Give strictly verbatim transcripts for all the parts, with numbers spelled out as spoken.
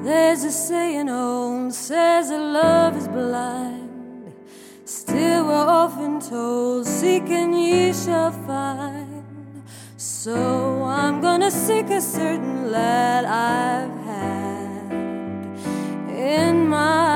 There's a saying old, says that love is blind. Still we're often told, seek and ye shall find. So I'm gonna seek a certain lad I've had in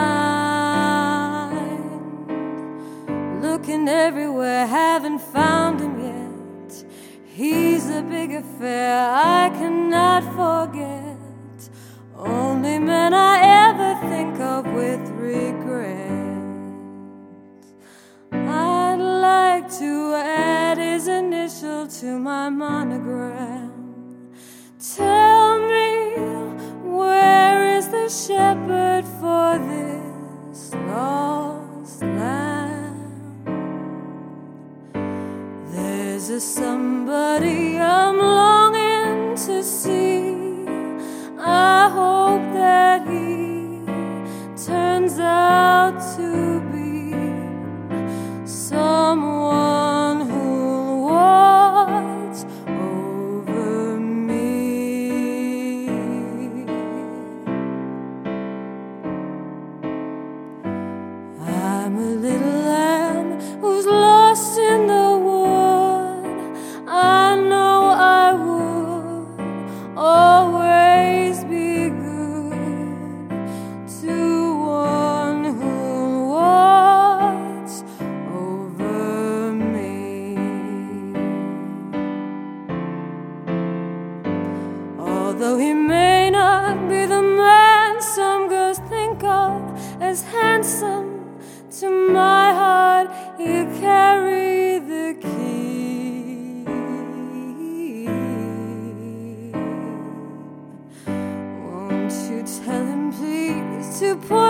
mind. Looking everywhere, haven't found him yet. He's a big affair I cannot forget. Only man I ever think of with regret. I'd like to add his initial to my monogram. Tell me, where is the shepherd for this lost lamb? There's a somebody I'm longing to see. I hope that he turns out to be someone who'll watch over me. I'm a little lamb who's lost in the wood. I know I would always be good to one who'll watch over me. Although he may not be the man some girls think of as handsome, to my heart he'll carry the key. Won't you tell him please to put